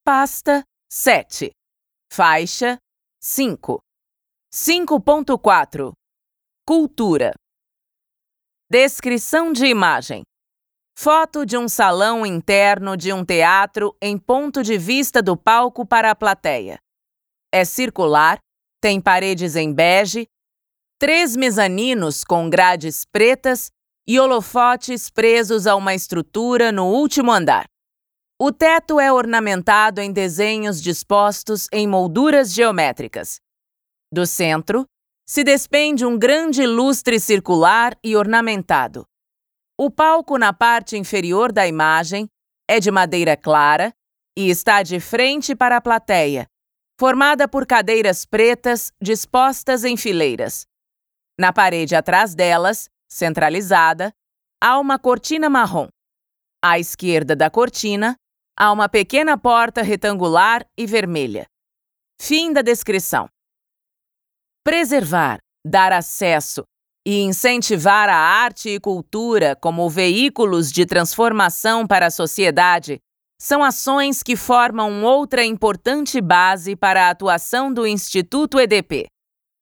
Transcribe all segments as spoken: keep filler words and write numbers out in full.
Pasta sete. Faixa cinco. cinco ponto quatro. Cultura. Descrição de imagem. Foto de um salão interno de um teatro em ponto de vista do palco para a plateia. É circular, tem paredes em bege, três mezaninos com grades pretas e holofotes presos a uma estrutura no último andar. O teto é ornamentado em desenhos dispostos em molduras geométricas. Do centro, se despende um grande lustre circular e ornamentado. O palco na parte inferior da imagem é de madeira clara e está de frente para a plateia, formada por cadeiras pretas dispostas em fileiras. Na parede atrás delas, centralizada, há uma cortina marrom. À esquerda da cortina, há uma pequena porta retangular e vermelha. Fim da descrição. Preservar, dar acesso e incentivar a arte e cultura como veículos de transformação para a sociedade são ações que formam outra importante base para a atuação do Instituto E D P.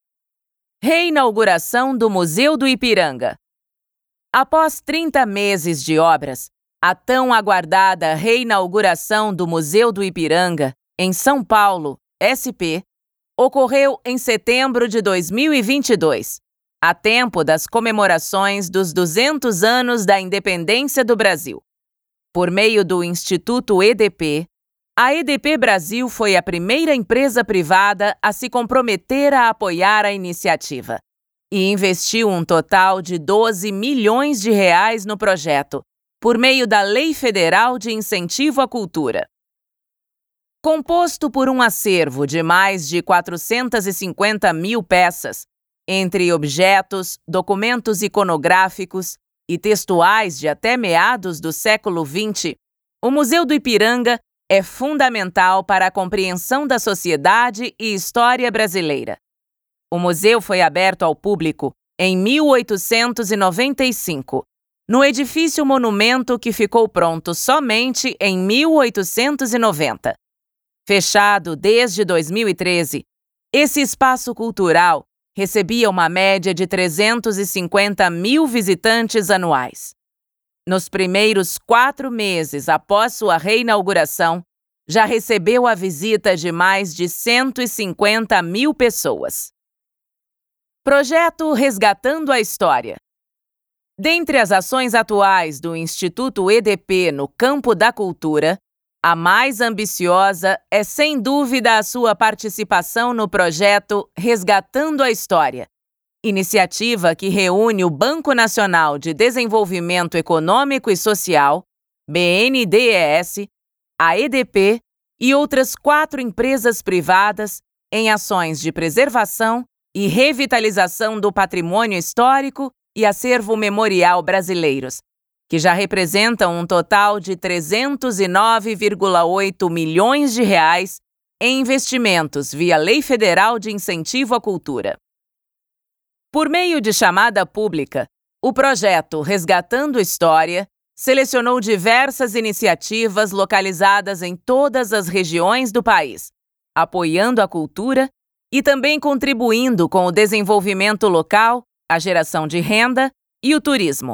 Reinauguração do Museu do Ipiranga. Após trinta meses de obras, a tão aguardada reinauguração do Museu do Ipiranga, em São Paulo, S P, ocorreu em setembro de dois mil e vinte e dois, a tempo das comemorações dos duzentos anos da independência do Brasil. Por meio do Instituto E D P, a E D P Brasil foi a primeira empresa privada a se comprometer a apoiar a iniciativa e investiu um total de doze milhões de reais no projeto, por meio da Lei Federal de Incentivo à Cultura. Composto por um acervo de mais de quatrocentas e cinquenta mil peças, entre objetos, documentos iconográficos e textuais de até meados do século vinte, o Museu do Ipiranga é fundamental para a compreensão da sociedade e história brasileira. O museu foi aberto ao público em mil oitocentos e noventa e cinco, no edifício monumento que ficou pronto somente em mil oitocentos e noventa. Fechado desde dois mil e treze, esse espaço cultural recebia uma média de trezentos e cinquenta mil visitantes anuais. Nos primeiros quatro meses após sua reinauguração, já recebeu a visita de mais de cento e cinquenta mil pessoas. Projeto Resgatando a História. Dentre as ações atuais do Instituto E D P no campo da cultura, a mais ambiciosa é, sem dúvida, a sua participação no projeto Resgatando a História, iniciativa que reúne o Banco Nacional de Desenvolvimento Econômico e Social, B N D E S, a E D P e outras quatro empresas privadas em ações de preservação e revitalização do patrimônio histórico e acervo memorial brasileiros, que já representam um total de trezentos e nove vírgula oito milhões de reais em investimentos via Lei Federal de Incentivo à Cultura. Por meio de chamada pública, o projeto Resgatando História selecionou diversas iniciativas localizadas em todas as regiões do país, apoiando a cultura e também contribuindo com o desenvolvimento local, a geração de renda e o turismo.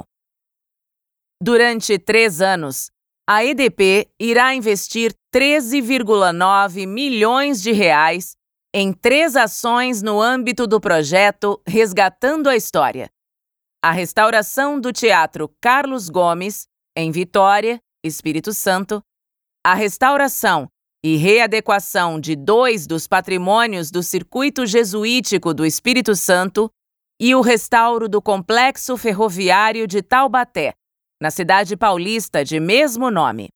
Durante três anos, a E D P irá investir treze vírgula nove milhões de reais em três ações no âmbito do projeto Resgatando a História: a restauração do Teatro Carlos Gomes, em Vitória, Espírito Santo, a restauração e readequação de dois dos patrimônios do Circuito Jesuítico do Espírito Santo e o restauro do Complexo Ferroviário de Taubaté, na cidade paulista de mesmo nome.